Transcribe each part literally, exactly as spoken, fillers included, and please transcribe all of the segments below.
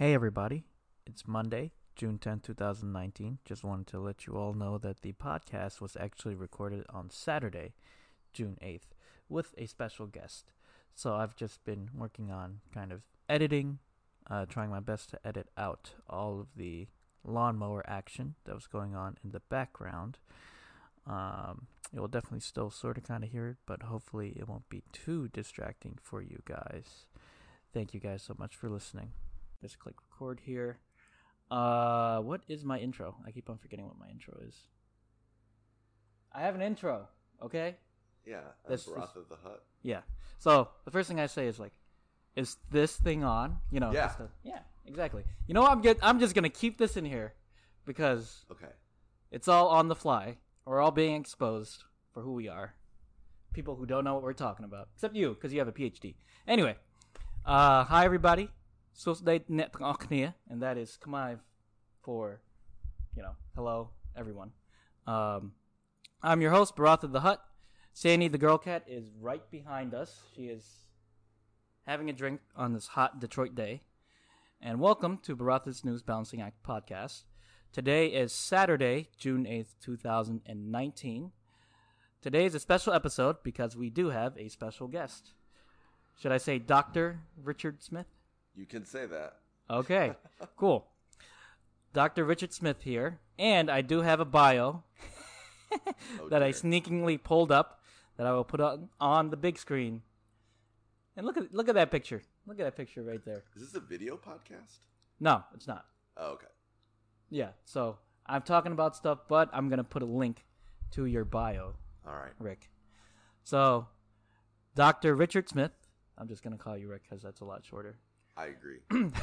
Hey everybody, it's Monday, June tenth, twenty nineteen. Just wanted to let you all know that the podcast was actually recorded on Saturday, June eighth, with a special guest. So I've just been working on kind of editing, uh, trying my best to edit out all of the lawnmower action that was going on in the background. Um, you will definitely still sort of kind of hear it, but hopefully it won't be too distracting for you guys. Thank you guys so much for listening. Just click record here. Uh, what is my intro? I keep on forgetting what my intro is. I have an intro, okay? Yeah, I'm This- Baratha this- the Hut. Yeah. So the first thing I say is like, is this thing on? You know. Yeah. just a- yeah. Exactly. You know, what? I'm get. I'm just gonna keep this in here because Okay. it's all on the fly. We're all being exposed for who we are. People who don't know what we're talking about, except you, because you have a P H D. Anyway, uh, hi everybody. So they net and that is Kamav for, you know, hello everyone. Um, I'm your host, Baratha the Hut. Sandy the girl cat is right behind us. She is having a drink on this hot Detroit day. And welcome to Baratha's News Balancing Act podcast. Today is Saturday, June eighth, twenty nineteen. Today is a special episode because we do have a special guest. Should I say Doctor Richard Smith? You can say that. Okay, cool. Doctor Richard Smith here, and I do have a bio Oh, that I dear. sneakingly pulled up that I will put on, on the big screen. And look at look at that picture. Look at that picture right there. Is this a video podcast? No, it's not. Oh, okay. Yeah, so I'm talking about stuff, but I'm going to put a link to your bio, All right. Rick. So, Doctor Richard Smith, I'm just going to call you Rick because that's a lot shorter. I agree.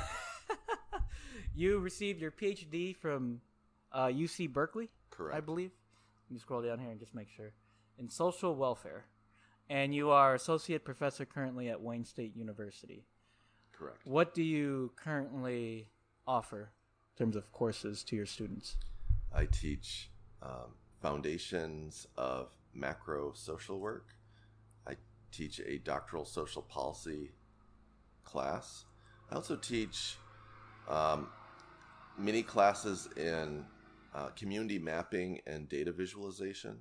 You received your P H D from uh, U C Berkeley, Correct. I believe. Let me scroll down here and just make sure. In social welfare. And you are associate professor currently at Wayne State University. Correct. What do you currently offer in terms of courses to your students? I teach um, foundations of macro social work. I teach a doctoral social policy class. I also teach um, mini classes in uh, community mapping and data visualization.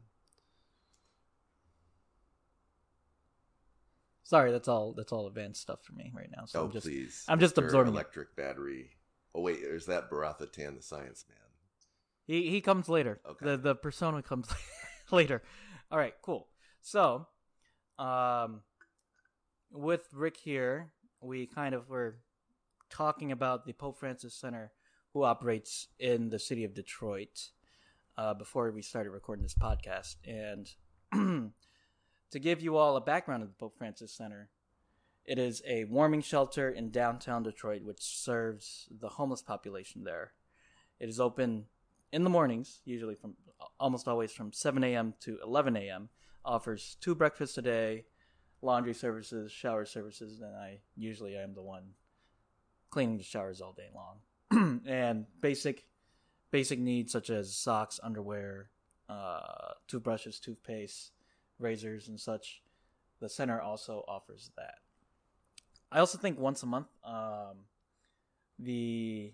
Sorry, that's all that's all advanced stuff for me right now. So oh, I'm just please. I'm just Mister absorbing it. Electric battery. Oh, wait. Is that Baratha Tan, the science man? He he comes later. Okay. The the persona comes later. All right, cool. So, um, with Rick here, we kind of were talking about the Pope Francis Center, who operates in the city of Detroit, uh, before we started recording this podcast, and to give you all a background of the Pope Francis Center, it is a warming shelter in downtown Detroit, which serves the homeless population there. It is open in the mornings, usually from almost always from seven a.m. to eleven a.m. Offers two breakfasts a day, laundry services, shower services, and I usually am the one cleaning the showers all day long. And basic basic needs such as socks, underwear, uh, toothbrushes, toothpaste, razors, and such. The center also offers that. I also think once a month, um, the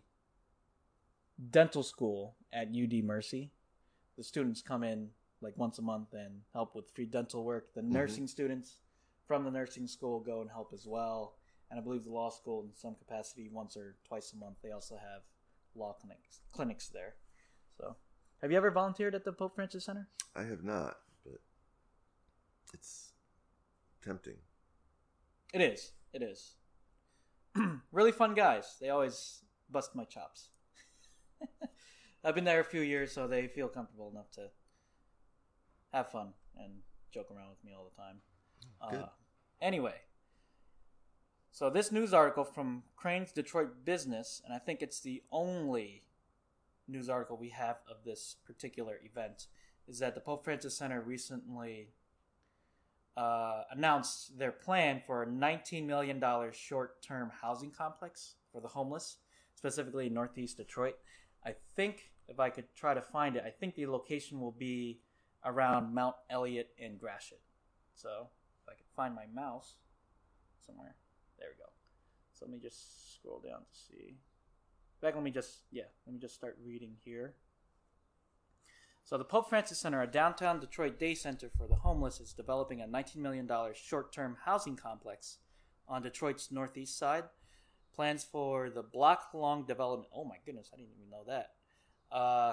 dental school at U D Mercy, the students come in like once a month and help with free dental work. The nursing mm-hmm. students from the nursing school go and help as well. And I believe the law school, in some capacity, once or twice a month, they also have law clinics clinics there. So, have you ever volunteered at the Pope Francis Center? I have not, but it's tempting. It is. It is. Really fun guys. They always bust my chops. I've been there a few years, so they feel comfortable enough to have fun and joke around with me all the time. Good. Uh, anyway, so this news article from Crane's Detroit Business, and I think it's the only news article we have of this particular event, is that the Pope Francis Center recently uh, announced their plan for a nineteen million dollars short-term housing complex for the homeless, specifically in Northeast Detroit. I think, if I could try to find it, I think the location will be around Mount Elliott and Gratiot. So, if I could find my mouse somewhere. There we go. So let me just scroll down to see. In fact, let me just yeah, let me just start reading here. So the Pope Francis Center, a downtown Detroit day center for the homeless, is developing a nineteen million dollars short-term housing complex on Detroit's northeast side. Plans for the block-long development. Oh my goodness, I didn't even know that. Uh,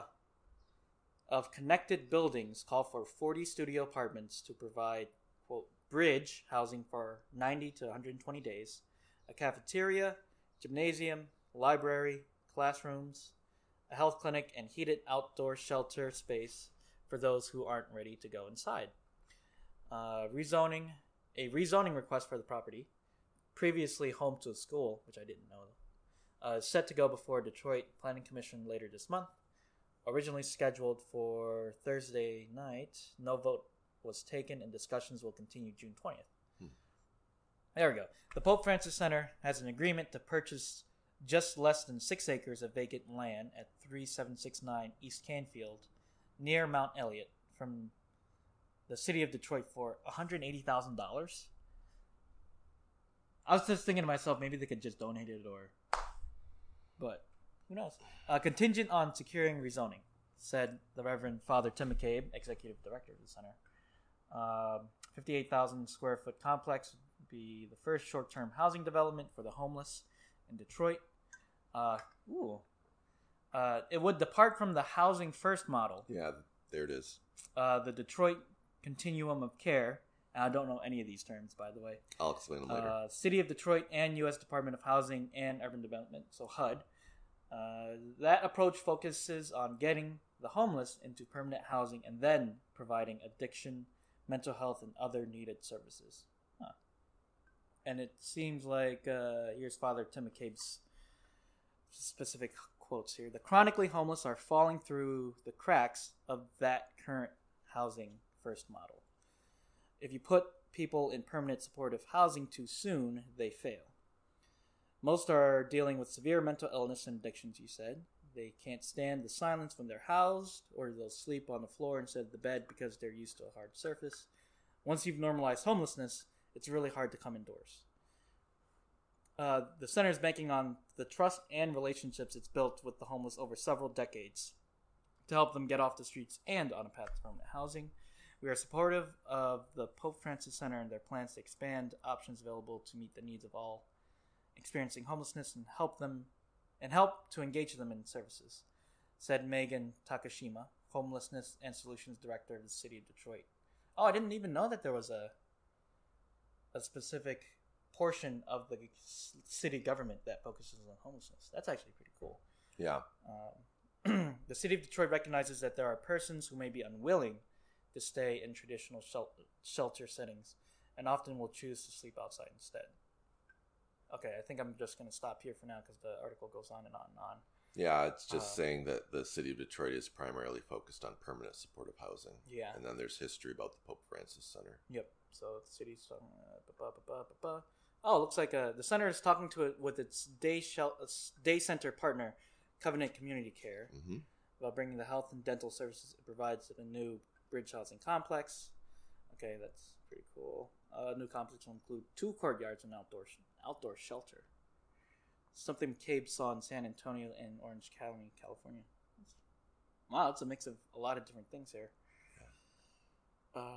of connected buildings call for forty studio apartments to provide, quote, bridge housing for ninety to one hundred twenty days, a cafeteria, gymnasium, library, classrooms, a health clinic, and heated outdoor shelter space for those who aren't ready to go inside. Uh, rezoning, a rezoning request for the property, previously home to a school, which I didn't know, uh, is set to go before Detroit Planning Commission later this month. Originally scheduled for Thursday night, no vote was taken and discussions will continue June twentieth. Hmm. There we go. The Pope Francis Center has an agreement to purchase just less than six acres of vacant land at thirty-seven sixty-nine East Canfield near Mount Elliott from the city of Detroit for one hundred eighty thousand dollars. I was just thinking to myself, maybe they could just donate it or... But... Who knows? Uh, contingent on securing rezoning, said the Reverend Father Tim McCabe, executive director of the center. Um, fifty-eight thousand square foot complex would be the first short-term housing development for the homeless in Detroit. Uh, ooh. Uh, it would depart from the housing first model. Yeah, there it is. Uh, the Detroit Continuum of Care. I don't know any of these terms, by the way. I'll explain them later. Uh, City of Detroit and U S Department of Housing and Urban Development, so H U D. Uh, that approach focuses on getting the homeless into permanent housing and then providing addiction, mental health, and other needed services. Huh. And it seems like, uh, here's Father Tim McCabe's specific quotes here. The chronically homeless are falling through the cracks of that current housing first model. If you put people in permanent supportive housing too soon, they fail. Most are dealing with severe mental illness and addictions, you said. They can't stand the silence when they're housed, or they'll sleep on the floor instead of the bed because they're used to a hard surface. Once you've normalized homelessness, it's really hard to come indoors. Uh, the center is banking on the trust and relationships it's built with the homeless over several decades to help them get off the streets and on a path to permanent housing. We are supportive of the Pope Francis Center and their plans to expand options available to meet the needs of all experiencing homelessness and help them and help to engage them in services, said Megan Takashima, Homelessness and Solutions Director of the City of Detroit. Oh, I didn't even know that there was a a specific portion of the city government that focuses on homelessness. That's actually pretty cool. Yeah. Um, the City of Detroit recognizes that there are persons who may be unwilling to stay in traditional shelter, shelter settings and often will choose to sleep outside instead. Okay, I think I'm just going to stop here for now because the article goes on and on and on. Yeah, it's just uh, saying that the city of Detroit is primarily focused on permanent supportive housing. Yeah. And then there's history about the Pope Francis Center. Yep. So the city's talking. Uh, oh, it looks like uh, the center is talking to it with its day shel- day center partner, Covenant Community Care, mm-hmm. about bringing the health and dental services it provides to the new bridge housing complex. Okay, that's pretty cool. Uh, new complex will include two courtyards and outdoor outdoor shelter. Something McCabe saw in San Antonio and Orange County, California. Wow, it's a mix of a lot of different things here. Yeah. Uh,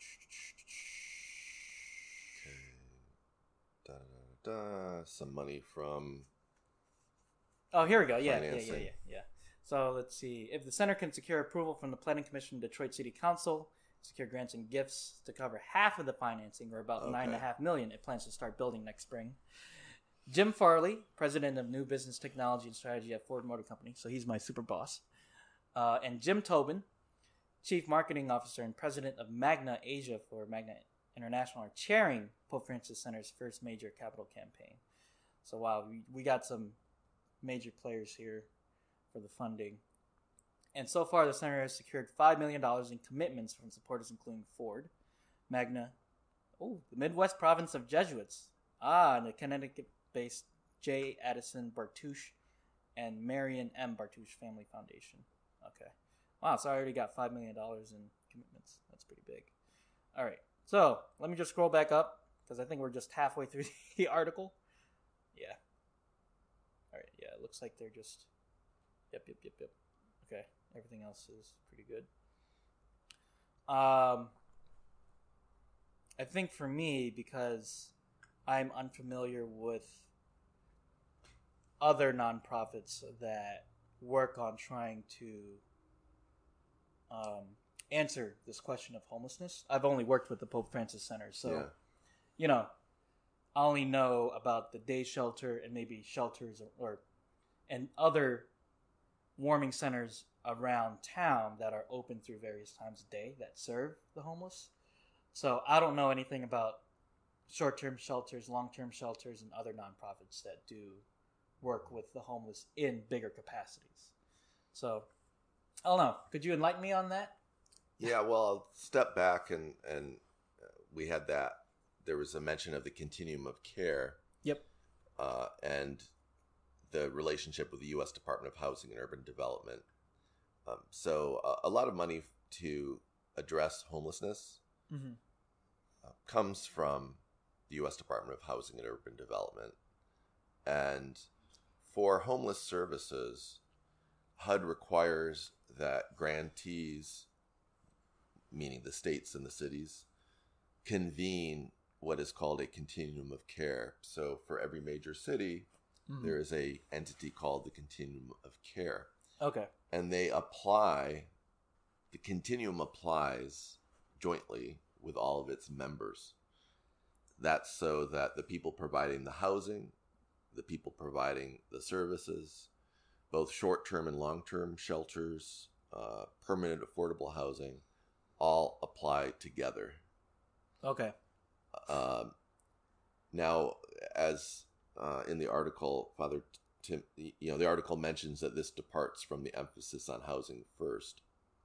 okay. Da, da, da, some money from. Oh, here we go. Yeah, yeah, financing. yeah, yeah, yeah. So let's see. If the center can secure approval from the Planning Commission, Detroit City Council, secure grants and gifts to cover half of the financing, or about Okay. nine and a half million, it plans to start building next spring. Jim Farley, president of New Business Technology and Strategy at Ford Motor Company, so he's my super boss, uh, and Jim Tobin, chief marketing officer and president of Magna Asia for Magna International, are chairing Pope Francis Center's first major capital campaign. So wow, we, we got some major players here for the funding. And so far, the center has secured five million dollars in commitments from supporters including Ford, Magna, oh, the Midwest Province of Jesuits, ah, and the Connecticut-based J. Addison Bartouche and Marion M. Bartouche Family Foundation. Okay. Wow, so I already got five million dollars in commitments. That's pretty big. All right. So let me just scroll back up because I think we're just halfway through the article. Yeah. All right. Yeah, it looks like they're just. Yep, yep, yep, yep. Okay, everything else is pretty good. Um, I think for me, because I'm unfamiliar with other nonprofits that work on trying to um, answer this question of homelessness. I've only worked with the Pope Francis Center, so Yeah. you know, I only know about the day shelter and maybe shelters or, or and other warming centers around town that are open through various times of day that serve the homeless. So I don't know anything about short-term shelters, long-term shelters, and other nonprofits that do work with the homeless in bigger capacities. So I don't know. Could you enlighten me on that? Yeah, well, I'll step back and and uh, we had that. There was a mention of the continuum of care. Yep. Uh, and the relationship with the U S Department of Housing and Urban Development. Um, so uh, a lot of money to address homelessness Mm-hmm. uh, comes from the U S Department of Housing and Urban Development. And for homeless services, H U D requires that grantees, meaning the states and the cities, convene what is called a continuum of care. So for every major city, Mm-hmm. there is a entity called the continuum of care. Okay. And they apply, the continuum applies jointly with all of its members. That's so that the people providing the housing, the people providing the services, both short-term and long-term shelters, uh, permanent affordable housing, all apply together. Okay. Um, now, as uh, in the article, Father Tim, you know, the article mentions that this departs from the emphasis on housing first.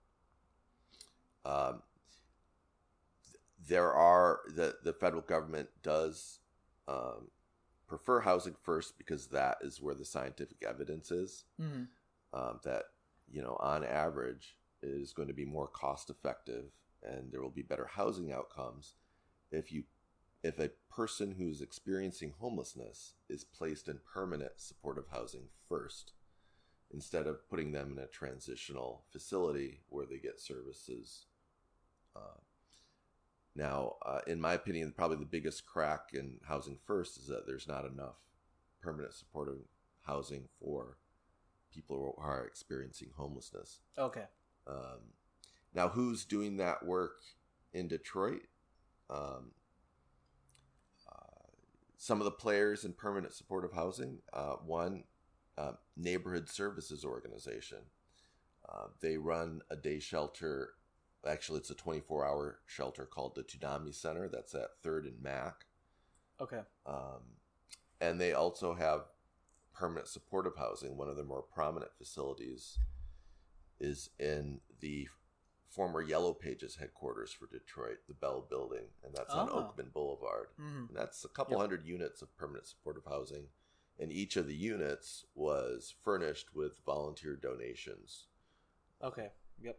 Um, there are the the federal government does um, prefer housing first because that is where the scientific evidence is. Mm-hmm. Um, that you know, on average, it is going to be more cost effective, and there will be better housing outcomes if you if a person who's experiencing homelessness is placed in permanent supportive housing first, instead of putting them in a transitional facility where they get services. Uh, now, uh, in my opinion, probably the biggest crack in housing first is that there's not enough permanent supportive housing for people who are experiencing homelessness. Okay. Um, now, who's doing that work in Detroit? Um, Some of the players in permanent supportive housing, uh, one, uh, Neighborhood Services Organization. Uh, they run a day shelter. Actually, it's a twenty-four hour shelter called the Toonami Center. That's at third and Mac. Okay. Um, and they also have permanent supportive housing. One of their more prominent facilities is in the former Yellow Pages headquarters for Detroit, the Bell Building, and that's on Oh. Oakman Boulevard. Mm-hmm. And that's a couple Yep. hundred units of permanent supportive housing, and each of the units was furnished with volunteer donations. Okay. Yep.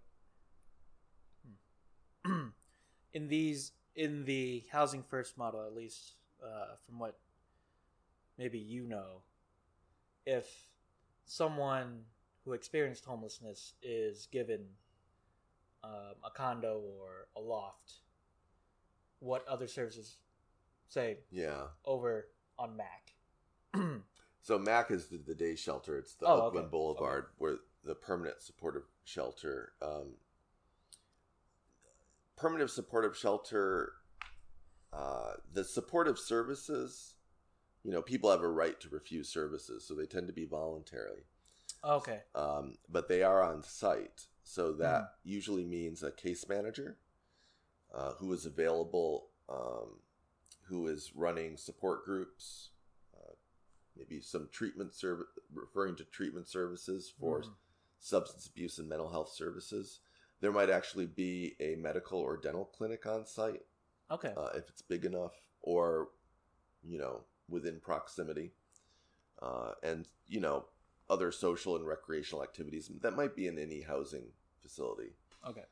Hmm. in these, in the housing first model, at least uh, from what maybe you know, if someone who experienced homelessness is given um, a condo or a loft, what other services, say, Yeah. over on Mac? So Mac is the, the day shelter. It's the Oh, Oakland okay. Boulevard, where the permanent supportive shelter. Um, permanent supportive shelter. Uh, the supportive services. You know, people have a right to refuse services, so they tend to be voluntary. Okay. Um, but they are on site, so that Mm. usually means a case manager uh, who is available, um, who is running support groups, uh, maybe some treatment service, referring to treatment services for Mm. substance abuse and mental health services. There might actually be a medical or dental clinic on site Okay. uh, if it's big enough, or you know, within proximity, uh, and you know, other social and recreational activities that might be in any housing facility. Okay.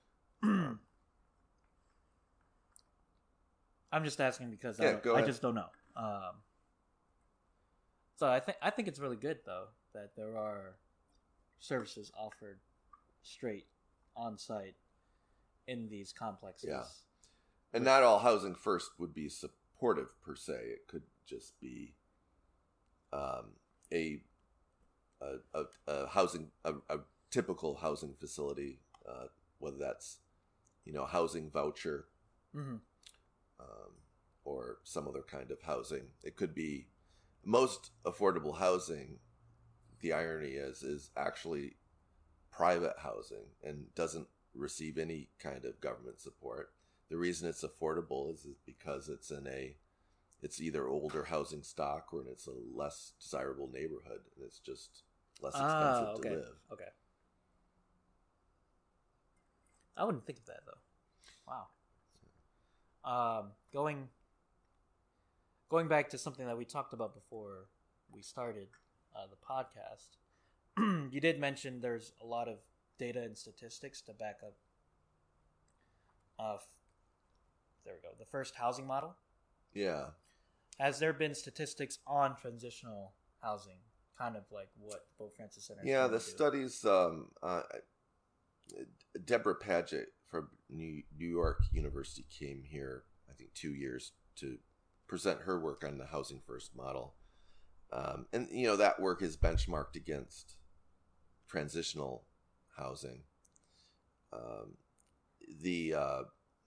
I'm just asking because Yeah, I, don't, go I ahead. just don't know. Um, so I think I think it's really good though. that there are services offered straight on site in these complexes. Yeah. And not all housing first would be supportive per se. It could just be um, a, a, a a housing a, a typical housing facility, uh, whether that's you know housing voucher Mm-hmm. um, or some other kind of housing. It could be most affordable housing. The irony is is actually private housing and doesn't receive any kind of government support. The reason it's affordable is, is because it's in a, it's either older housing stock or it's a less desirable neighborhood, and it's just less expensive Ah, okay. to live. Okay. I wouldn't think of that though. Wow. Um, going going back to something that we talked about before we started uh, the podcast, you did mention there's a lot of data and statistics to back up. Uh, there we go. The first housing model. Yeah. Has there been statistics on transitional housing? Kind of like what the Pope Francis Center. Yeah, the studies. Um, uh, Deborah Paget from New New York University came here, I think, two years to present her work on the housing first model, um, and you know that work is benchmarked against transitional housing. Um, the uh,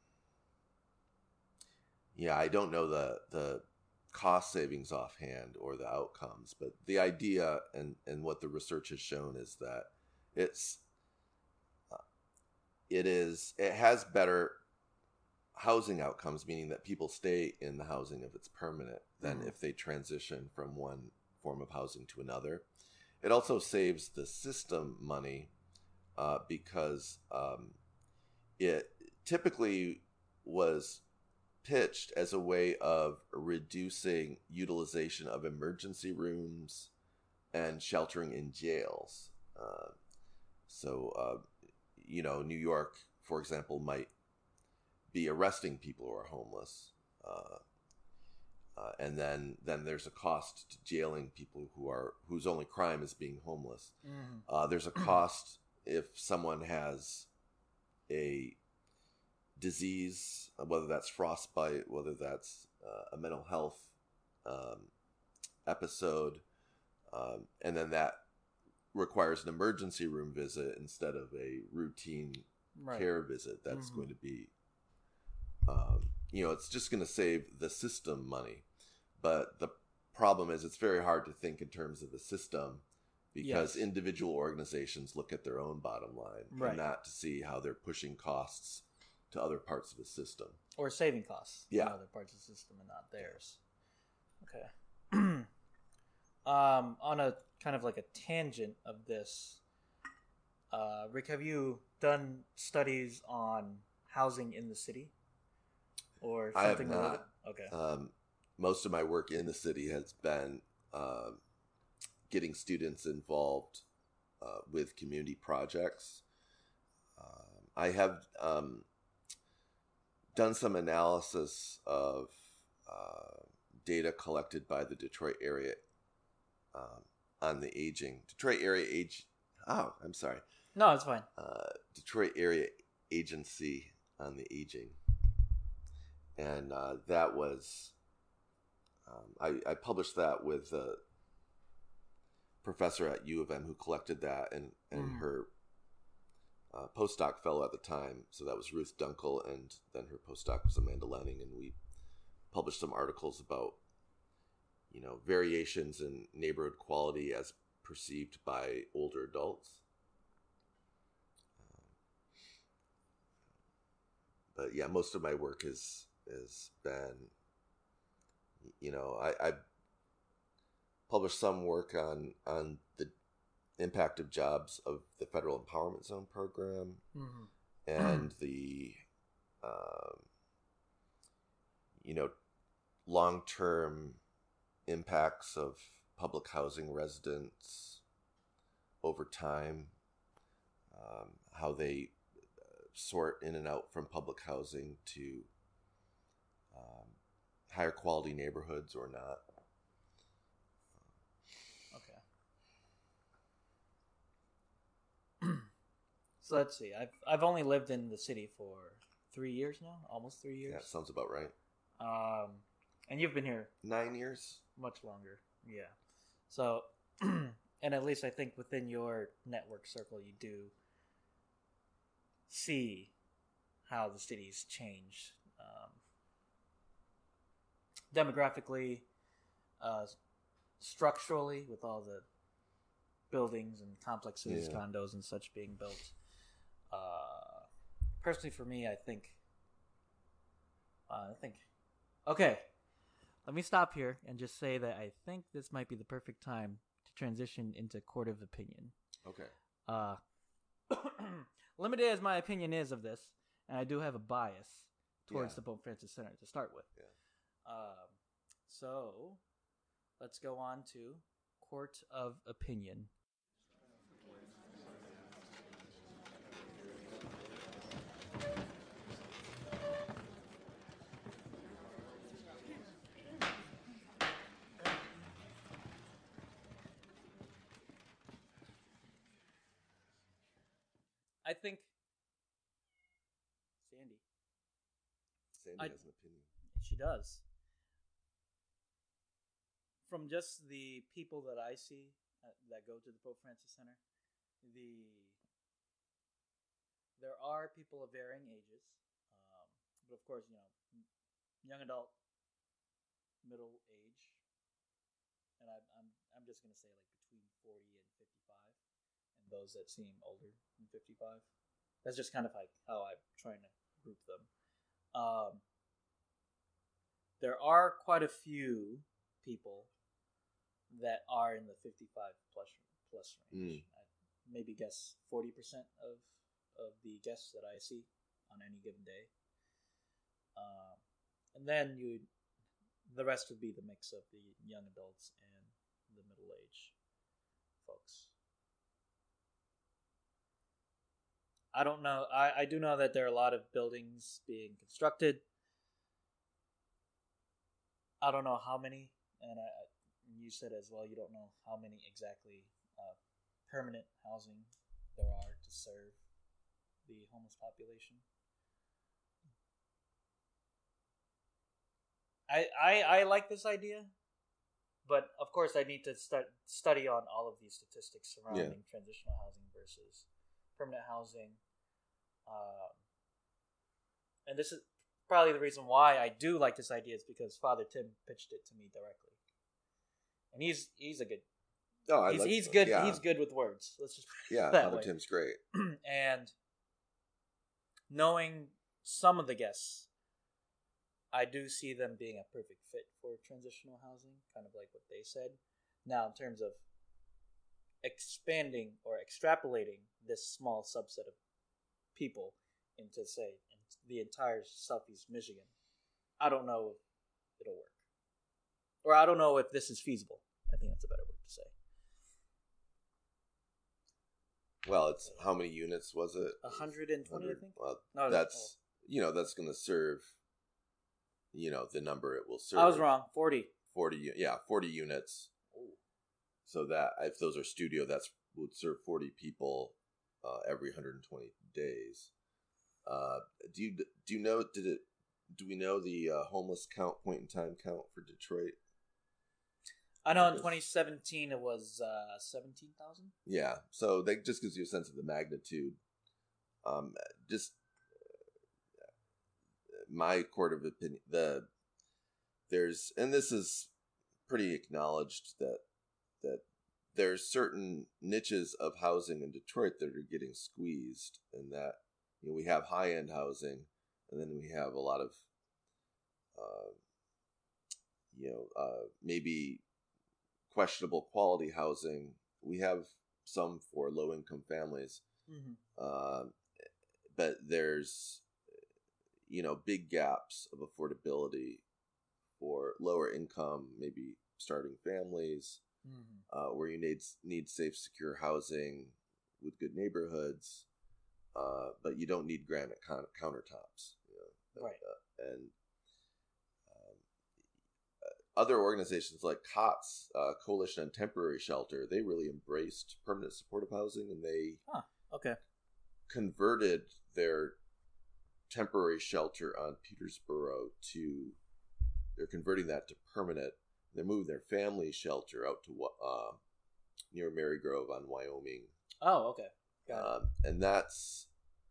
yeah, I don't know the the cost savings offhand or the outcomes, but the idea and and what the research has shown is that it's uh, it is it has better housing outcomes, meaning that people stay in the housing if it's permanent than Mm-hmm. if they transition from one form of housing to another. It also saves the system money uh, because um, it typically was pitched as a way of reducing utilization of emergency rooms and sheltering in jails. Uh, so, uh, you know, New York, for example, might be arresting people who are homeless. Uh, uh, and then, then there's a cost to jailing people who are whose only crime is being homeless. Mm-hmm. Uh, there's a cost if someone has a disease, whether that's frostbite, whether that's uh, a mental health um, episode, um, and then that requires an emergency room visit instead of a routine Right. care visit. That's Mhm. going to be, um, you know, it's just going to save the system money. But the problem is it's very hard to think in terms of the system because Yes. individual organizations look at their own bottom line Right. and not to see how they're pushing costs to other parts of the system. Or saving costs in Yeah. other parts of the system and not theirs. Okay. um, on a kind of like a tangent of this, uh, Rick, have you done studies on housing in the city or I have something related? not. Okay. Um, most of my work in the city has been uh, getting students involved uh, with community projects. Um, I have um, done some analysis of uh, data collected by the Detroit area um, on the aging. Detroit area age. Oh, I'm sorry. No, it's fine. Uh, Detroit area agency on the aging, and uh, that was um, I, I published that with a professor at U of M who collected that, and and Mhm. her uh, postdoc fellow at the time. So that was Ruth Dunkel, and then her postdoc was Amanda Lenning, and we published some articles about you know variations in neighborhood quality as perceived by older adults. But yeah, most of my work has has been, you know, I, I published some work on on the impact of jobs of the Federal Empowerment Zone program Mm-hmm. and the, um, you know, long term impacts of public housing residents over time, um, how they sort in and out from public housing to um, higher quality neighborhoods or not. Okay. So let's see. I've I've only lived in the city for three years now, almost three years. Yeah, sounds about right. Um, and you've been here Nine years. much longer. Yeah. So, and at least I think within your network circle, you do see how the city's changed um, demographically, uh, structurally, with all the buildings and complexes, Yeah. condos, and such being built. Uh, personally, for me, I think, uh, I think, okay. Let me stop here and just say that I think this might be the perfect time to transition into court of opinion. Okay. Uh, limited as my opinion is of this, and I do have a bias towards Yeah. the Pope Francis Center to start with. Yeah. Um, so let's go on to court of opinion. I think Sandy. Sandy I- has an opinion. She does. From just the people that I see uh, that go to the Pope Francis Center, the there are people of varying ages, um, but of course, you know, young adult, middle age, and I, I'm I'm just gonna say like between forty and fifty-five, and those that seem older than fifty-five. That's just kind of like how I'm trying to group them. Um, there are quite a few people that are in the fifty-five plus plus range. Mm. I maybe guess forty percent of of the guests that I see on any given day. Um, and then you, the rest would be the mix of the young adults and the middle age folks. I don't know. I, I do know that there are a lot of buildings being constructed. I don't know how many, and I, you said as well you don't know how many exactly uh, permanent housing there are to serve the homeless population. I, I, I like this idea, but of course I need to start study on all of these statistics surrounding Yeah. transitional housing versus permanent housing. Um, and this is probably the reason why I do like this idea is because Father Tim pitched it to me directly, and he's he's a good Oh, I he's like he's that. good Yeah. he's good with words. Let's just put it Yeah, that Father way. Tim's great. And knowing some of the guests, I do see them being a perfect fit for transitional housing, kind of like what they said. Now, in terms of expanding or extrapolating this small subset of people into, say, the entire southeast Michigan, I don't know if it'll work. Or I don't know if this is feasible. I think that's a better word to say. Well, it's how many units was it? one hundred twenty, I one hundred. think? Well, No, that's you know that's going to serve. You know the number it will serve. I was wrong. forty. Forty. u- Yeah, forty units. Ooh. So that if those are studio, that's would serve forty people uh, every one hundred twenty days. Uh, do you do you know? Did it? Do we know the uh, homeless count point in time count for Detroit? I know in Because- twenty seventeen it was uh, seventeen thousand. Yeah, so that just gives you a sense of the magnitude. Um, just uh, my court of opinion. The there's and this is pretty acknowledged that that there's certain niches of housing in Detroit that are getting squeezed, and that you know we have high end housing, and then we have a lot of uh, you know uh, maybe questionable quality housing. We have some for low income families, Mm-hmm. uh, but there's you know big gaps of affordability for lower income, maybe starting families, Mm-hmm. uh, where you need need safe, secure housing with good neighborhoods, uh, but you don't need granite con- countertops, you know, Right. uh, and um, uh, other organizations like COTS, uh, Coalition on Temporary Shelter, they really embraced permanent supportive housing, and they Okay. converted their temporary shelter on Petersboro to, they're converting that to permanent. They're moving their family shelter out to uh, near Marygrove on Wyoming. Oh, okay. Got it. Um, and that's,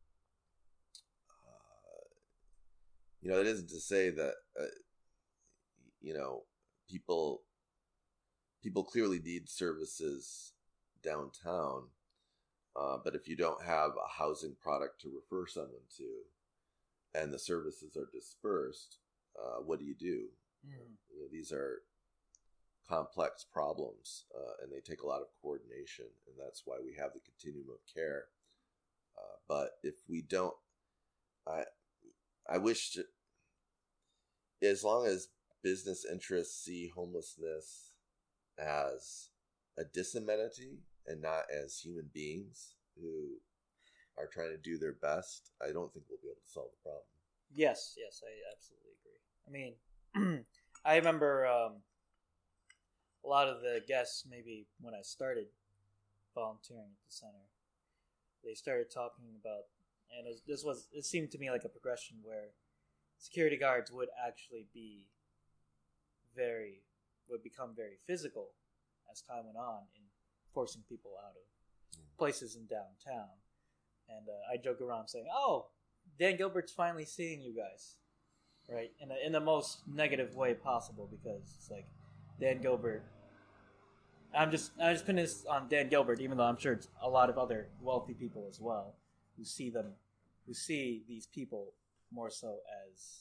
uh, you know, that isn't to say that, uh, you know, people, people clearly need services downtown. Uh, but if you don't have a housing product to refer someone to, and the services are dispersed, uh, what do you do? Mm. You know, these are complex problems, uh, and they take a lot of coordination, and that's why we have the continuum of care. Uh, but if we don't, I, I wish to, as long as business interests see homelessness as a disamenity and not as human beings who are trying to do their best, I don't think we'll be able to solve the problem. Yes, yes, I absolutely agree. I mean, I remember um, a lot of the guests, maybe when I started volunteering at the center, they started talking about, and it, this was, it seemed to me like a progression where security guards would actually be very, would become very physical as time went on in forcing people out of mm. places in downtown. And uh, I joke around saying, "Oh, Dan Gilbert's finally seeing you guys," right? In a, in the most negative way possible, because it's like Dan Gilbert. I'm just I'm just putting this on Dan Gilbert, even though I'm sure it's a lot of other wealthy people as well who see them, who see these people more so as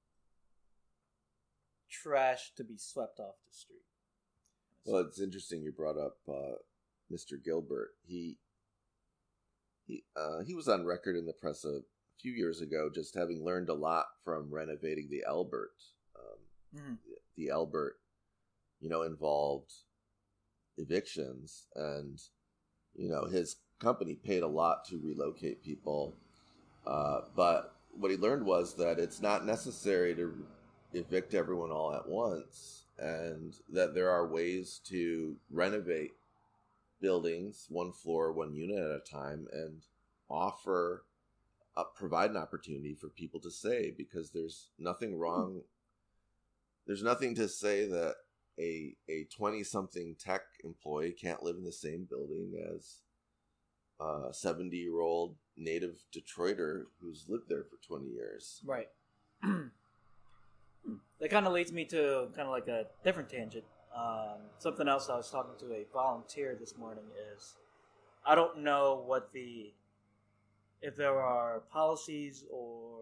trash to be swept off the street. Well, it's interesting you brought up uh, Mister Gilbert. He he uh, he was on record in the press a few years ago, just having learned a lot from renovating the Albert. Um, mm-hmm. the, the Albert, you know, involved evictions, and you know his company paid a lot to relocate people. Uh, but what he learned was that it's not necessary to evict everyone all at once, and that there are ways to renovate buildings one floor, one unit at a time, and offer, uh, provide an opportunity for people to stay, because there's nothing wrong. There's nothing to say that a a twenty-something tech employee can't live in the same building as a seventy-year-old native Detroiter who's lived there for twenty years. Right. That kind of leads me to kind of like a different tangent. Um, something else I was talking to a volunteer this morning is, I don't know what the, if there are policies or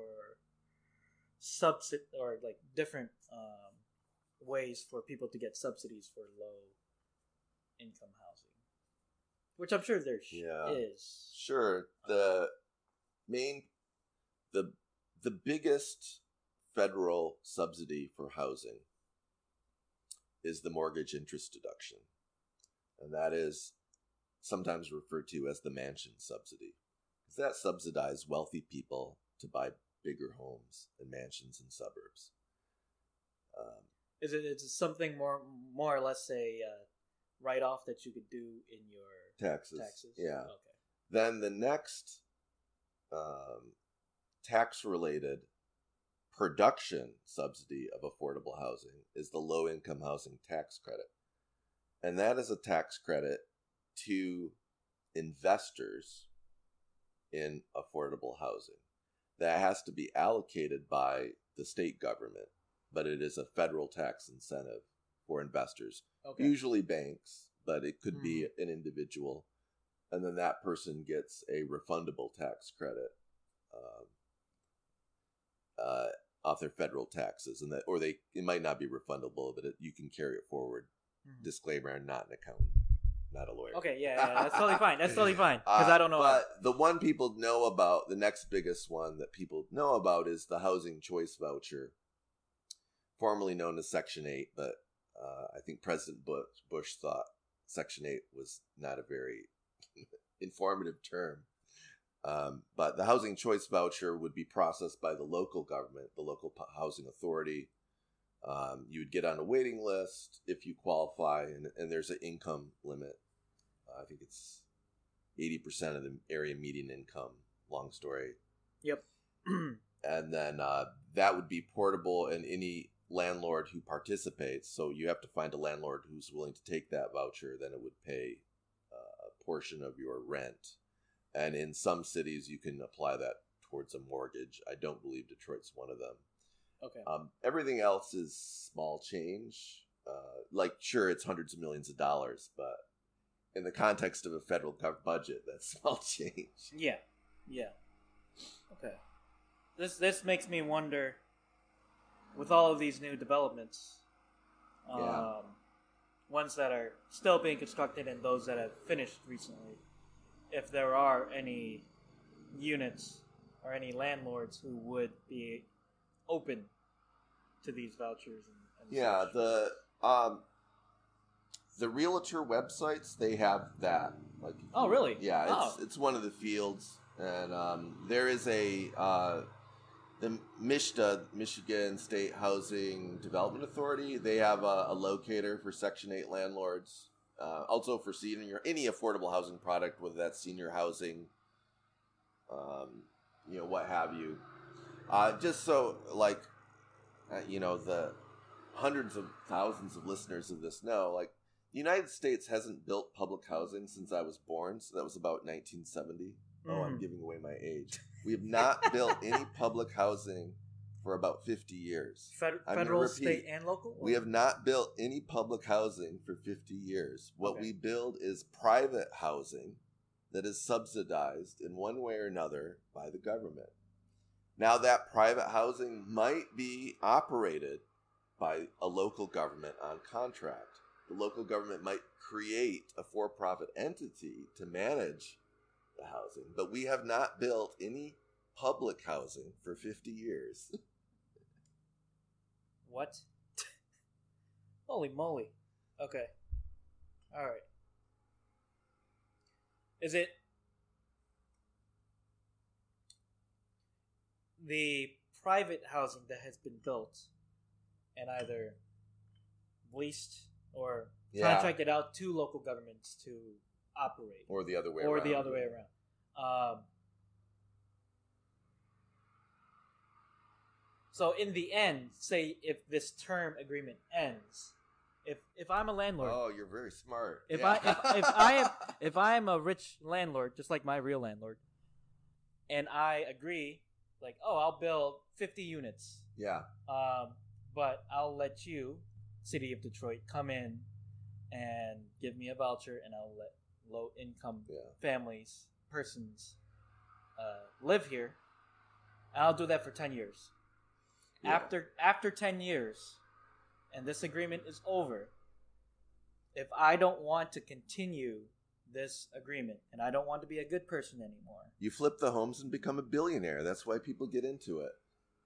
subsid or like different um, ways for people to get subsidies for low income housing, which I'm sure there yeah. is. Sure. The main, the the biggest federal subsidy for housing is the mortgage interest deduction. And that is sometimes referred to as the mansion subsidy, because that subsidizes wealthy people to buy bigger homes and mansions in suburbs. Um, is it is it something more more or less a uh, write-off that you could do in your taxes? Taxes. Yeah. Okay. Then the next um, tax-related production subsidy of affordable housing is the low-income housing tax credit. And that is a tax credit to investors in affordable housing that has to be allocated by the state government, but it is a federal tax incentive for investors, okay. Usually banks, but it could mm. be an individual. And then that person gets a refundable tax credit um, uh, off their federal taxes, and that, or they it might not be refundable, but it, you can carry it forward. Mm. Disclaimer: I'm not an accountant, not a lawyer. Okay, yeah, yeah that's totally fine. That's totally fine because uh, I don't know. But how... the one people know about, the next biggest one that people know about, is the housing choice voucher, formerly known as Section eight. But uh, I think President Bush, Bush thought Section eight was not a very informative term. Um, but the housing choice voucher would be processed by the local government, the local housing authority. Um, you would get on a waiting list if you qualify, and, and there's an income limit. Uh, I think it's eighty percent of the area median income long story. Yep. And then uh, that would be portable, and any landlord who participates, so you have to find a landlord who's willing to take that voucher, then it would pay uh, a portion of your rent. And in some cities, you can apply that towards a mortgage. I don't believe Detroit's one of them. Okay. Um, everything else is small change. Uh, like, sure, it's hundreds of millions of dollars, but in the context of a federal gov- budget, that's small change. Yeah. Yeah. Okay. This this makes me wonder, with all of these new developments, um, Yeah. ones that are still being constructed and those that have finished recently, if there are any units or any landlords who would be open to these vouchers. And, and Yeah, such. the um, the realtor websites, they have that. Like, Oh, really? Yeah, it's Oh. it's one of the fields, and um, there is a uh, the MISHDA, Michigan State Housing Development Authority. They have a, a locator for Section Eight landlords, uh, also for senior any affordable housing product, whether that's senior housing, um, you know, what have you. Uh, just so like, uh, you know, the hundreds of thousands of listeners of this know, like, the United States hasn't built public housing since I was born, so that was about nineteen seventy. Oh, I'm Mm. giving away my age. We have not built any public housing for about fifty years. Fed- I'm gonna federal, repeat. state, and local? We have not built any public housing for fifty years. What Okay. we build is private housing that is subsidized in one way or another by the government. Now, that private housing might be operated by a local government on contract. The local government might create a for-profit entity to manage the housing, but we have not built any public housing for fifty years. What? Holy moly. Okay. All right. Is it the private housing that has been built and either leased or Yeah. contracted out to local governments to operate, Or the other way or around. the other way around? Um, so in the end, say if this term agreement ends, if if I'm a landlord, Oh, you're very smart. if Yeah. I if, if I am if I am a rich landlord, just like my real landlord, and I agree, like, oh, I'll build fifty units, Yeah. um, but I'll let you, City of Detroit, come in and give me a voucher, and I'll let low income Yeah. families, persons, uh, live here. And I'll do that for ten years. Yeah. After after ten years, and this agreement is over, if I don't want to continue this agreement and I don't want to be a good person anymore, You flip the homes and become a billionaire. That's why people get into it.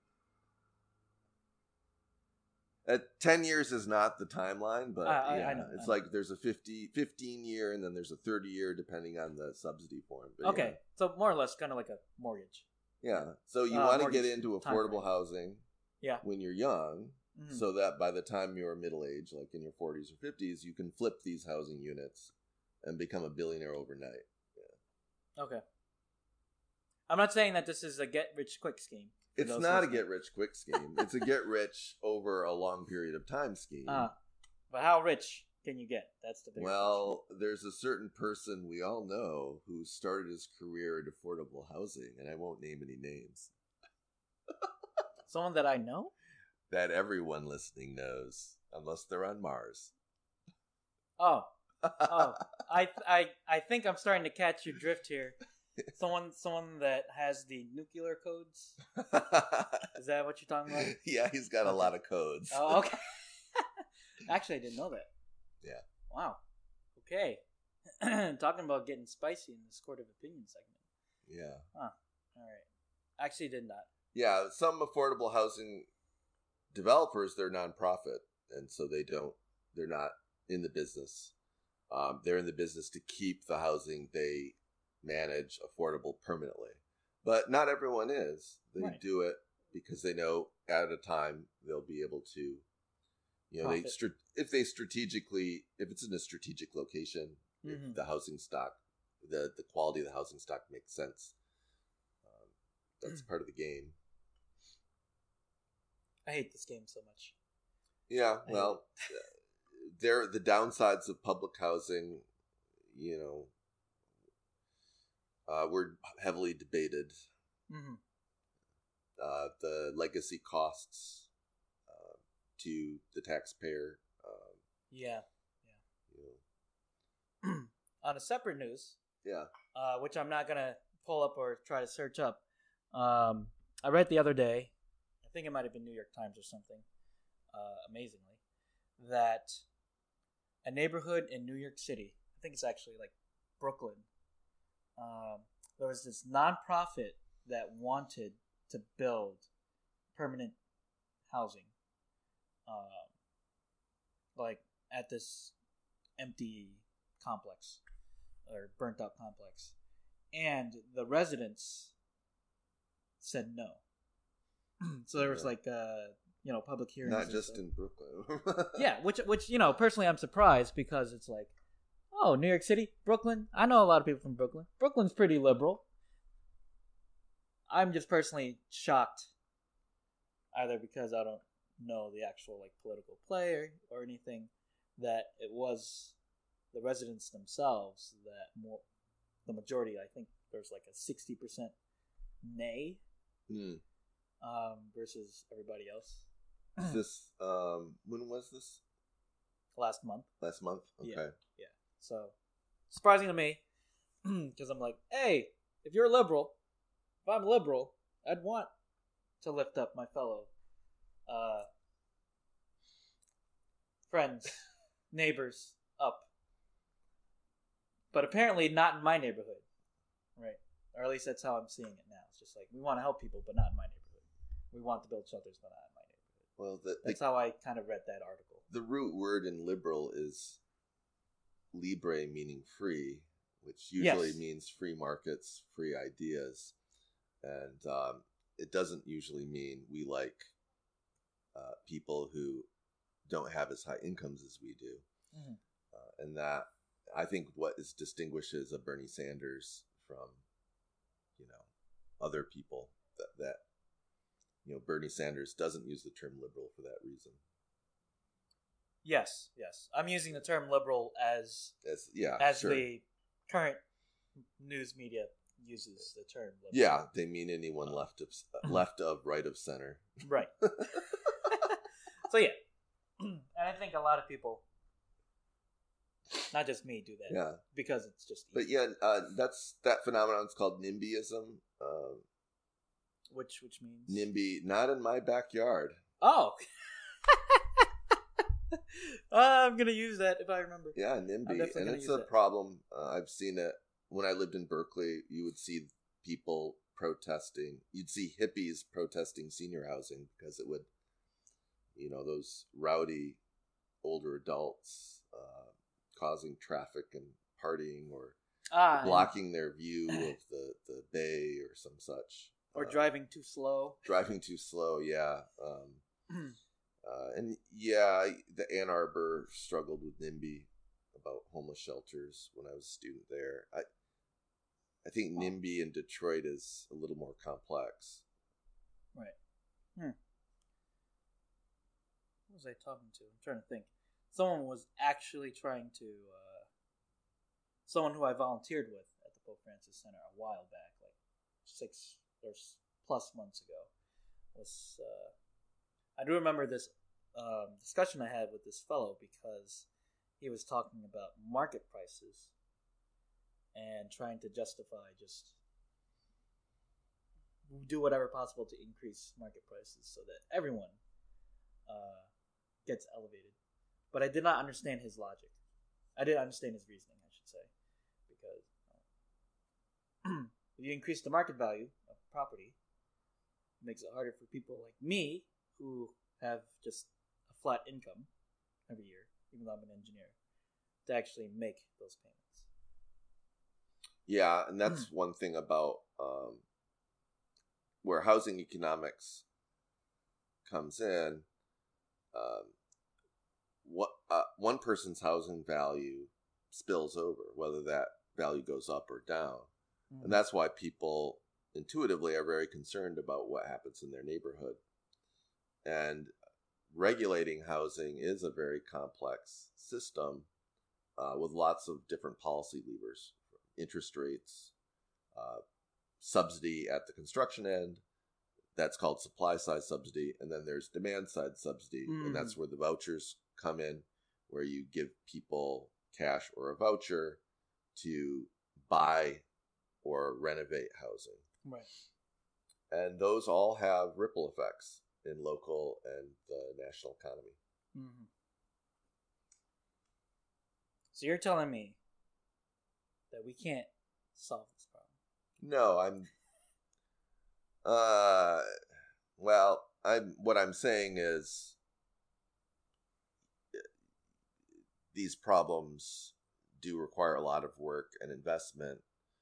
At ten years is not the timeline, but I- I- yeah, I know, it's I know. like there's a fifty, fifteen year, and then there's a thirty year, depending on the subsidy form. But okay, so more or less kind of like a mortgage. Yeah. yeah. So you Uh, want to get mortgage into time affordable frame. housing Yeah. when you're young, Mhm. so that by the time you're middle age, like in your forties or fifties, you can flip these housing units and become a billionaire overnight. Okay. I'm not saying that this is a get rich quick scheme. for It's those not a listening. get rich quick scheme. It's a get rich over a long period of time scheme. Uh, but how rich can you get? That's the big Well, there's a certain person we all know who started his career in affordable housing, and I won't name any names, someone that I know. that everyone listening knows, unless they're on Mars. Oh, oh, I, I, I think I'm starting to catch your drift here. Someone, someone that has the nuclear codes. Is that what you're talking about? Yeah, he's got a lot of codes. Oh, okay. Actually, I didn't know that. Yeah. Wow. Okay. Talking about getting spicy in this court of opinion segment. Yeah. All right. Actually, did not. Yeah, some affordable housing developers, they're nonprofit, and so they don't, they're not in the business. Um, they're in the business to keep the housing they manage affordable permanently. But not everyone is. They Right. do it because they know at a time they'll be able to, you know, they Profit. str- if they strategically, if it's in a strategic location, Mhm. if the housing stock, the, the quality of the housing stock makes sense, that's part of the game. I hate this game so much. Yeah, well, there the downsides of public housing, you know, uh, were heavily debated. Mm-hmm. Uh, the legacy costs uh, to the taxpayer. Um, Yeah. you know, On a separate news, yeah. uh, which I'm not gonna pull up or try to search up. Um, I read the other day, I think it might have been New York Times or something, uh, amazingly, that a neighborhood in New York City, I think it's actually like Brooklyn, um, there was this nonprofit that wanted to build permanent housing, um, like at this empty complex or burnt out complex, and the residents said no. So there was Yeah. like uh you know public hearings, Not and just stuff. in Brooklyn. Yeah, which which you know personally I'm surprised, because it's like, oh, New York City, Brooklyn. I know a lot of people from Brooklyn. Brooklyn's pretty liberal. I'm just personally shocked, either because I don't know the actual like political play or, or anything, that it was the residents themselves that more the majority. I think there's like a sixty percent nay, Hmm. um, versus everybody else. Is this um when was this? Last month. Last month? Okay. Yeah. Yeah. So surprising to me, because I'm like, hey, if you're a liberal, if I'm liberal, I'd want to lift up my fellow uh, friends, neighbors up. But apparently not in my neighborhood, right? Or at least that's how I'm seeing it now. It's just like, we want to help people, but not in my neighborhood. We want to build shelters, but not in my neighborhood. Well, the, That's the, how I kind of read that article. the root word in liberal is libre, meaning free, which usually Yes. means free markets, free ideas. And um, it doesn't usually mean we like uh, people who don't have as high incomes as we do. Mm-hmm. Uh, and that, I think, what is distinguishes a Bernie Sanders from, you know, other people that, that you know, Bernie Sanders doesn't use the term liberal for that reason. Yes, yes. I'm using the term liberal as As, yeah, as sure. the current news media uses the term liberal. Yeah, they mean anyone left of left of, right of center. Right. So yeah, and I think a lot of people, not just me, do that. Yeah, because it's just easy. but yeah, uh, that's that phenomenon is called NIMBYism. Um, which which means NIMBY, not in my backyard. Oh. I'm gonna use that if I remember. Yeah, I'm NIMBY, definitely and gonna it's use a it. problem. Uh, I've seen it when I lived in Berkeley. You would see people protesting. You'd see hippies protesting senior housing because it would, you know, those rowdy older adults uh, causing traffic and partying or Ah, blocking their view of the, the bay or some such. or Uh, driving too slow. Driving too slow, yeah. Um, uh, and yeah, the Ann Arbor struggled with NIMBY about homeless shelters when I was a student there. I I think Oh. NIMBY in Detroit is a little more complex. Right. Hmm. Who was I talking to? I'm trying to think. Someone was actually trying to. Uh, someone who I volunteered with at the Pope Francis Center a while back, like six or s- plus months ago, was. Uh, I do remember this um, discussion I had with this fellow because he was talking about market prices and trying to justify just do whatever possible to increase market prices so that everyone uh, gets elevated. But I did not understand his logic. I didn't understand his reasoning, I should say, because uh, if you increase the market value of property, it makes it harder for people like me who have just a flat income every year, even though I'm an engineer, to actually make those payments. Yeah, and that's one thing about um, where housing economics comes in. Um, what uh, one person's housing value spills over, whether that value goes up or down, Mm. and that's why people intuitively are very concerned about what happens in their neighborhood. And regulating housing is a very complex system uh, with lots of different policy levers, interest rates, uh, subsidy at the construction end. That's called supply side subsidy. And then there's demand side subsidy. Mm. And that's where the vouchers come in, where you give people cash or a voucher to buy or renovate housing. Right. And those all have ripple effects in local and the national economy. Mm-hmm. So you're telling me that we can't solve this problem? No, I'm. Uh, well, I'm. What I'm saying is, these problems do require a lot of work and investment,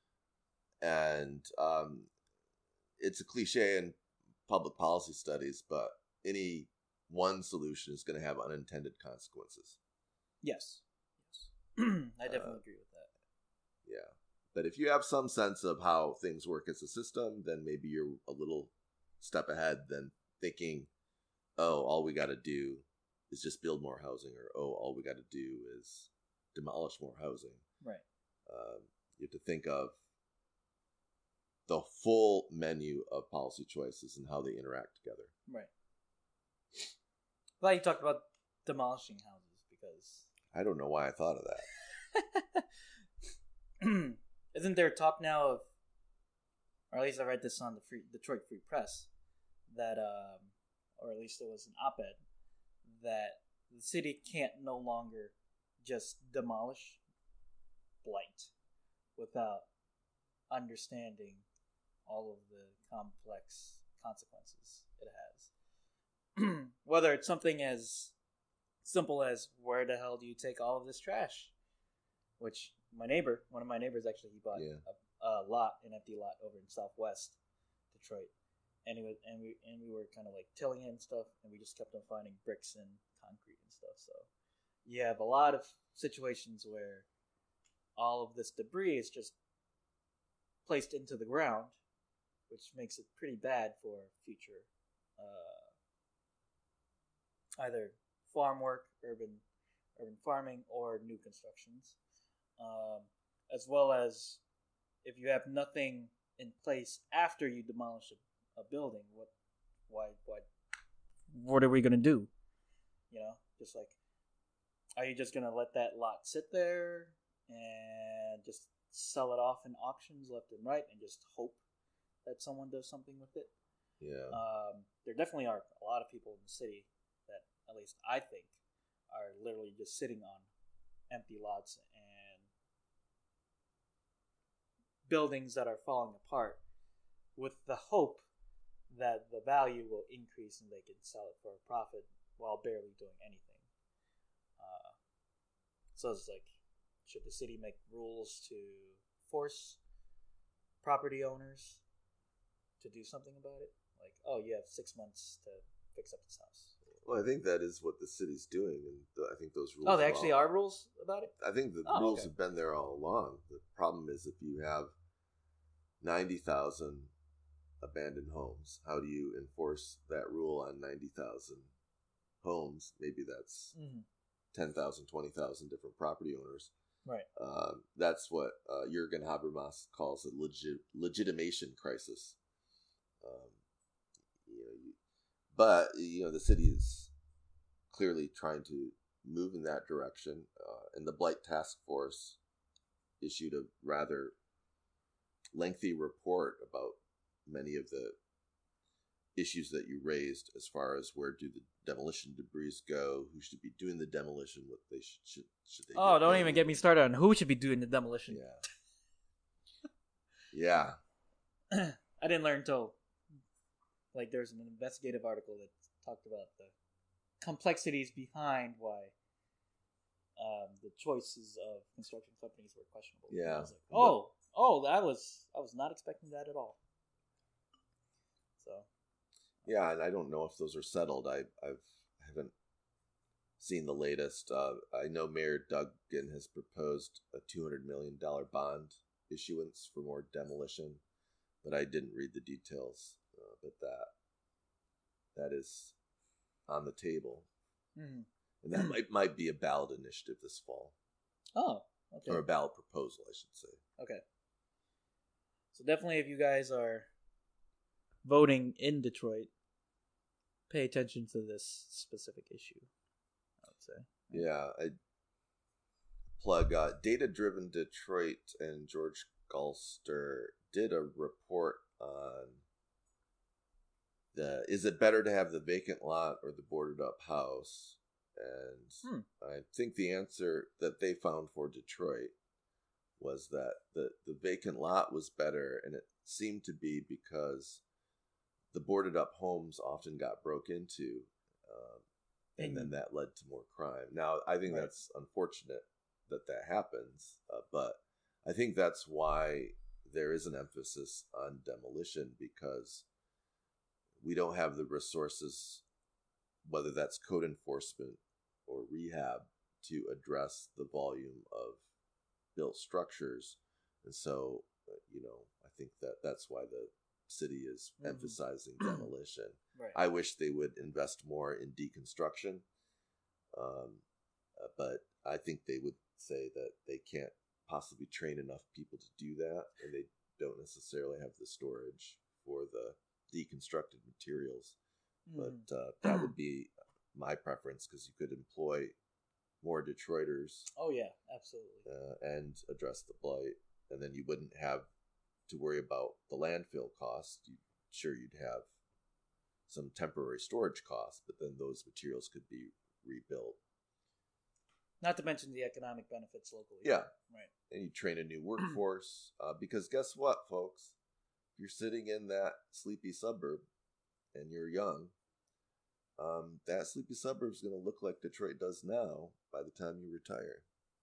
and um, it's a cliche in public policy studies, but any one solution is going to have unintended consequences. Yes. Yes. I definitely uh, agree with that. Yeah. But if you have some sense of how things work as a system, then maybe you're a little step ahead than thinking, oh, all we got to do is just build more housing, or, oh, all we got to do is demolish more housing. Right. Um, you have to think of the full menu of policy choices and how they interact together. Right. Well, you talked about demolishing houses because... I don't know why I thought of that. Isn't there talk now of, or at least I read this on the Free, Detroit Free Press, that, um, or at least it was an op-ed, that the city can't no longer just demolish blight without understanding all of the complex consequences it has. Whether it's something as simple as, where the hell do you take all of this trash? Which my neighbor, one of my neighbors actually, he bought yeah. a, a lot, an empty lot over in Southwest Detroit. And, it was, and, we, and we were kind of like tilling it and stuff, and we just kept on finding bricks and concrete and stuff. So you have a lot of situations where all of this debris is just placed into the ground, which makes it pretty bad for future uh, either farm work, urban urban farming, or new constructions. Um, as well as if you have nothing in place after you demolish a, a building, what, why, why, what are we gonna do? You know, just like, are you just gonna let that lot sit there and just sell it off in auctions left and right and just hope that someone does something with it? Yeah. Um, there definitely are a lot of people in the city that, at least I think, are literally just sitting on empty lots and buildings that are falling apart with the hope that the value will increase and they can sell it for a profit while barely doing anything. Uh, so it's like, should the city make rules to force property owners to do something about it? Like, oh, you have six months to fix up this house. Well, I think that is what the city's doing, and the, I think those rules... Oh, there actually all, are rules about it? I think the oh, rules okay. have been there all along. The problem is if you have ninety thousand abandoned homes, how do you enforce that rule on ninety thousand homes? Maybe that's mm-hmm. ten thousand, twenty thousand different property owners. Right. Um, that's what uh, Jürgen Habermas calls a legit, legitimation crisis. Um, you know, you, but you know the city is clearly trying to move in that direction, uh, and the Blight Task Force issued a rather lengthy report about many of the issues that you raised, as far as where do the demolition debris go, who should be doing the demolition, what they should should, should they oh don't paid. Even get me started on who should be doing the demolition. Yeah. Yeah. I didn't learn until like there's an investigative article that talked about the complexities behind why um, the choices of construction companies were questionable. Yeah. I was like, oh, oh, I was I was not expecting that at all. So. Yeah, and I don't know if those are settled. I I've I haven't seen the latest. Uh, I know Mayor Duggan has proposed a two hundred million dollar bond issuance for more demolition. but I didn't read the details. Uh, but that that is on the table, Mm-hmm. and that might might be a ballot initiative this fall, Oh, okay. or a ballot proposal, I should say. Okay. So definitely, if you guys are voting in Detroit, pay attention to this specific issue, I would say. Yeah, I plug uh, Data Driven Detroit and George Galster did a report on the is it better to have the vacant lot or the boarded up house? And Hmm. I think the answer that they found for Detroit was that the, the vacant lot was better, and it seemed to be because the boarded up homes often got broke into, um, and And- then that led to more crime. Now, I think Right. that's unfortunate that that happens, uh, but I think that's why there is an emphasis on demolition, because we don't have the resources, whether that's code enforcement or rehab, to address the volume of built structures. And so, uh, you know, I think that that's why the city is Mhm. emphasizing demolition. Right. I wish they would invest more in deconstruction, um, uh, but I think they would say that they can't possibly train enough people to do that, and they don't necessarily have the storage for the deconstructed materials. Mhm. But uh, that would be my preference, because you could employ more Detroiters Oh yeah, absolutely. uh, and address the blight, and then you wouldn't have to worry about the landfill cost. You, sure, you'd have some temporary storage costs, but then those materials could be rebuilt. Not to mention the economic benefits locally. Yeah. Right. And you train a new workforce, uh, because guess what, folks? If you're sitting in that sleepy suburb and you're young, um, that sleepy suburb is going to look like Detroit does now by the time you retire.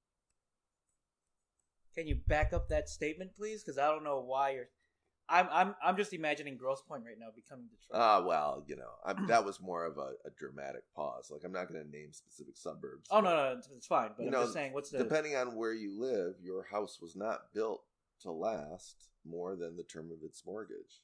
Can you back up that statement, please? Because I don't know why you're. I'm I'm I'm just imagining Grosse Pointe right now becoming Detroit. Ah, well, you know, I'm, that was more of a, a dramatic pause. Like, I'm not going to name specific suburbs. oh but, no, no, it's, it's fine. But you I'm know, just saying, what's the depending on where you live, your house was not built to last more than the term of its mortgage.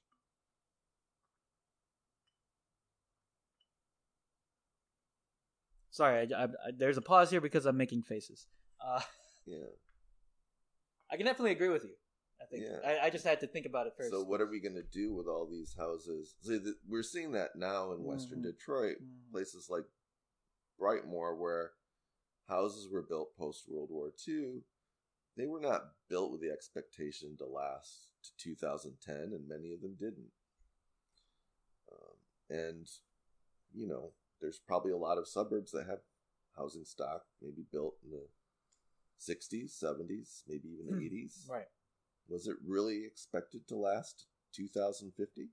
Sorry, I, I, I, there's a pause here because I'm making faces. Uh, Yeah. I can definitely agree with you. I think Yeah. I, I just had to think about it first. So what are we going to do with all these houses? See, the, we're seeing that now in Western Mhm. Detroit, Mhm. places like Brightmoor, where houses were built post World War Two. They were not built with the expectation to last to two thousand ten, and many of them didn't. Um, and you know, there's probably a lot of suburbs that have housing stock maybe built in the sixties, seventies, maybe even Hmm. eighties. Right. Was it really expected to last two thousand fifty?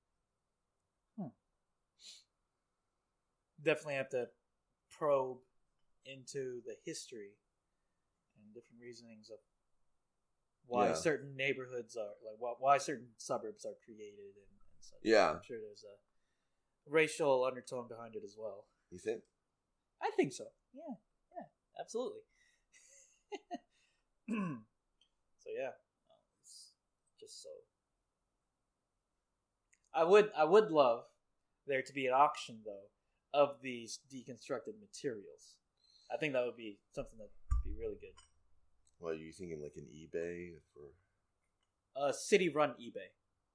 Definitely have to probe into the history and different reasonings of why Yeah. certain neighborhoods are like why, why certain suburbs are created and, and such. Yeah. I'm sure there's a racial undertone behind it as well. You think? I think so. Yeah, yeah, absolutely. So yeah, um, it's just so. I would I would love there to be an auction though of these deconstructed materials. I think that would be something that would be really good. Well, are you thinking like an eBay for? A city-run eBay.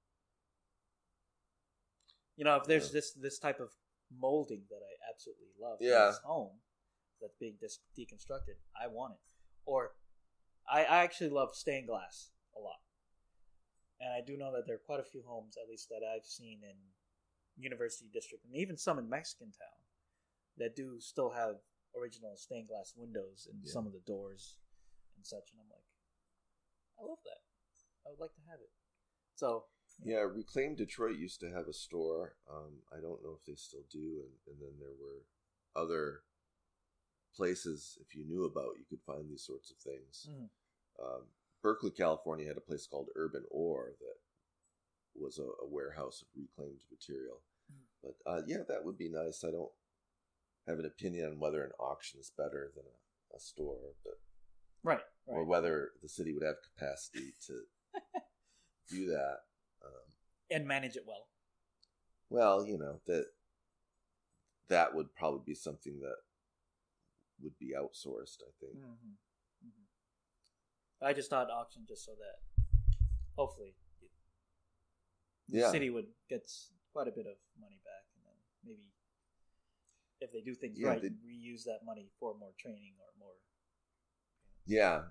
You know, if there's Yeah. this this type of molding that I absolutely love Yeah. in this home that's being dis- deconstructed, I want it. Or I, I actually love stained glass a lot, and I do know that there are quite a few homes, at least that I've seen in University District, and even some in Mexican Town, that do still have original stained glass windows in Yeah. some of the doors and such. And I'm like, I love that. I would like to have it. So Yeah, Reclaim Detroit used to have a store. Um, I don't know if they still do, and, and then there were other places, if you knew about, you could find these sorts of things. Mhm. Um, Berkeley, California had a place called Urban Ore that was a, a warehouse of reclaimed material. Mhm. But uh, yeah, that would be nice. I don't have an opinion on whether an auction is better than a, a store, but right, right. or whether the city would have capacity to do that. Um, and manage it well. well, you know that that would probably be something that would be outsourced, I think. Mm-hmm. Mm-hmm. I just thought auction just so that hopefully the Yeah. city would get quite a bit of money back, and then maybe if they do things Yeah, right, they- reuse that money for more training or more. Yeah.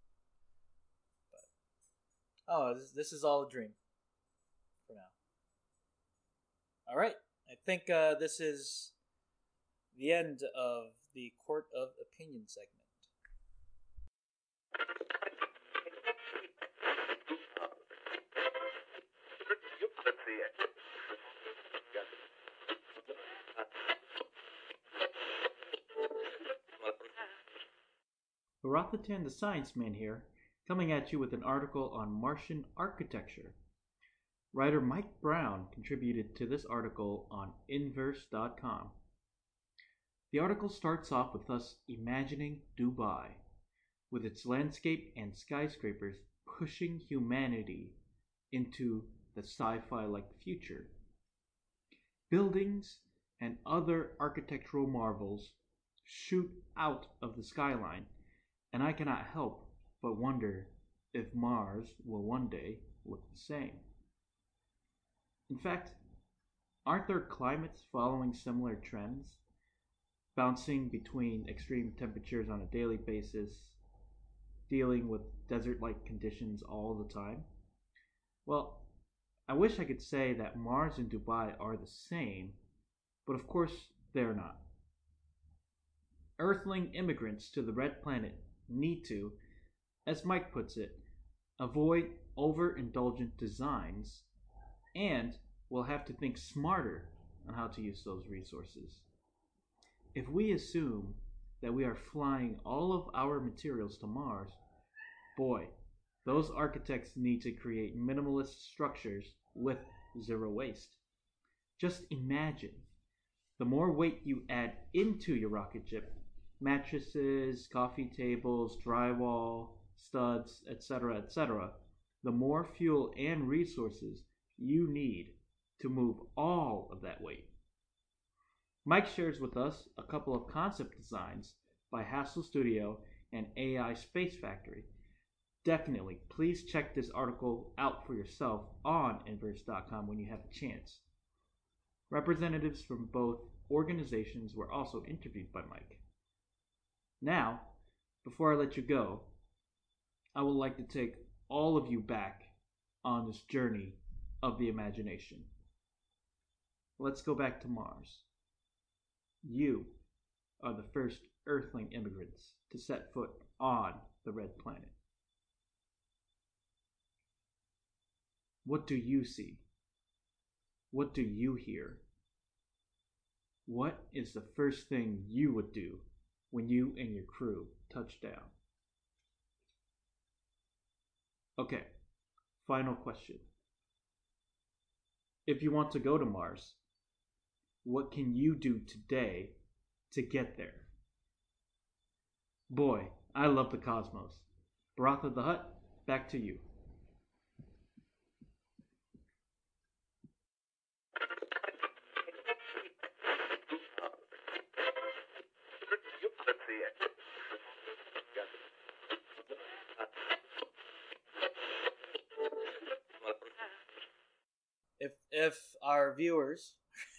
Oh, this, this is all a dream for now. All right. I think uh, this is the end of the Court of Opinion segment. Barathatan the Science Man here, coming at you with an article on Martian architecture. Writer Mike Brown contributed to this article on inverse dot com. The article starts off with us imagining Dubai, with its landscape and skyscrapers pushing humanity into the sci-fi like future. Buildings and other architectural marvels shoot out of the skyline, and I cannot help but wonder if Mars will one day look the same. In fact, aren't there climates following similar trends, bouncing between extreme temperatures on a daily basis, dealing with desert-like conditions all the time? Well, I wish I could say that Mars and Dubai are the same, but of course they're not. Earthling immigrants to the Red Planet need to, as Mike puts it, avoid overindulgent designs, and will have to think smarter on how to use those resources. If we assume that we are flying all of our materials to Mars, boy, those architects need to create minimalist structures with zero waste. Just imagine, the more weight you add into your rocket ship, mattresses, coffee tables, drywall, studs, et cetera, et cetera, the more fuel and resources you need to move all of that weight. Mike shares with us a couple of concept designs by Hassel Studio and A I Space Factory. Definitely, please check this article out for yourself on inverse dot com when you have a chance. Representatives from both organizations were also interviewed by Mike. Now, before I let you go, I would like to take all of you back on this journey of the imagination. Let's go back to Mars. You are the first Earthling immigrants to set foot on the Red Planet. What do you see? What do you hear? What is the first thing you would do when you and your crew touch down? Okay, final question. If you want to go to Mars, what can you do today to get there? Boy, I love the cosmos. Baratha the Hutt, back to you. If if our viewers,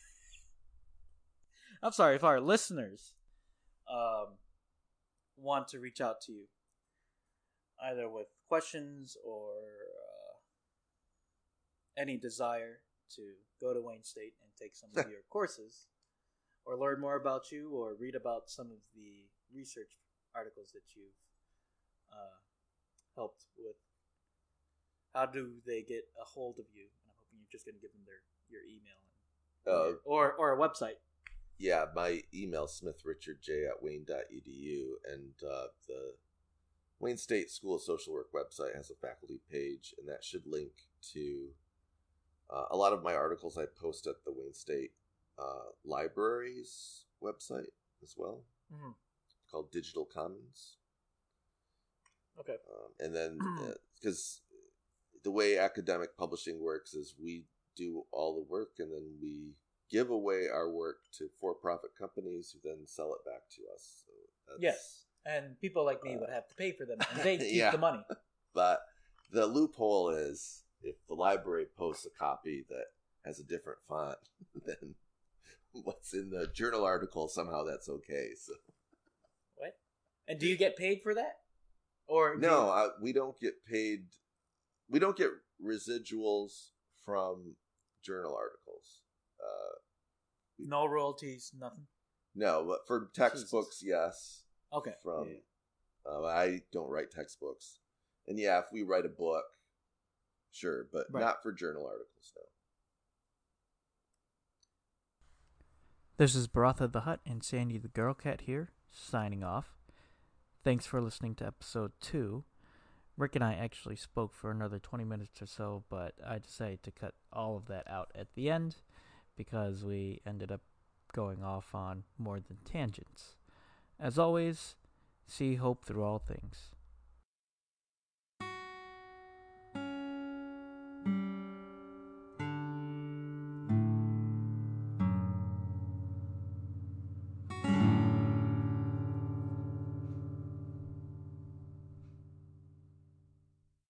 I'm sorry, if our listeners, um, want to reach out to you, either with questions or uh, any desire to go to Wayne State and take some of your courses, or learn more about you, or read about some of the research articles that you've uh, helped with, how do they get a hold of you? And I'm hoping you're just going to give them their your email and, Uh, or or a website. Yeah, my email smithrichardj at wayne dot e d u, and uh, the Wayne State School of Social Work website has a faculty page, and that should link to uh, a lot of my articles I post at the Wayne State uh, Library's website as well, Mm-hmm. called Digital Commons. Okay. Um, and then, because uh, the way academic publishing works is we do all the work and then we give away our work to for-profit companies who then sell it back to us. So that's, Yes, and people like me uh, would have to pay for them, and they keep yeah. the money. But the loophole is if the library posts a copy that has a different font than what's in the journal article, somehow that's okay. So what? And do you get paid for that? Or no, you... I, we don't get paid. We don't get residuals from journal articles. Uh, no royalties, nothing. No, but for textbooks, Jesus. Yes. Okay. From yeah. uh, I don't write textbooks, and yeah, if we write a book, sure, but right. not for journal articles. No. This is Baratha the Hut and Sandy the Girl Cat here, signing off. Thanks for listening to episode two. Rick and I actually spoke for another twenty minutes or so, but I decided to cut all of that out at the end because we ended up going off on more than tangents. As always, see hope through all things.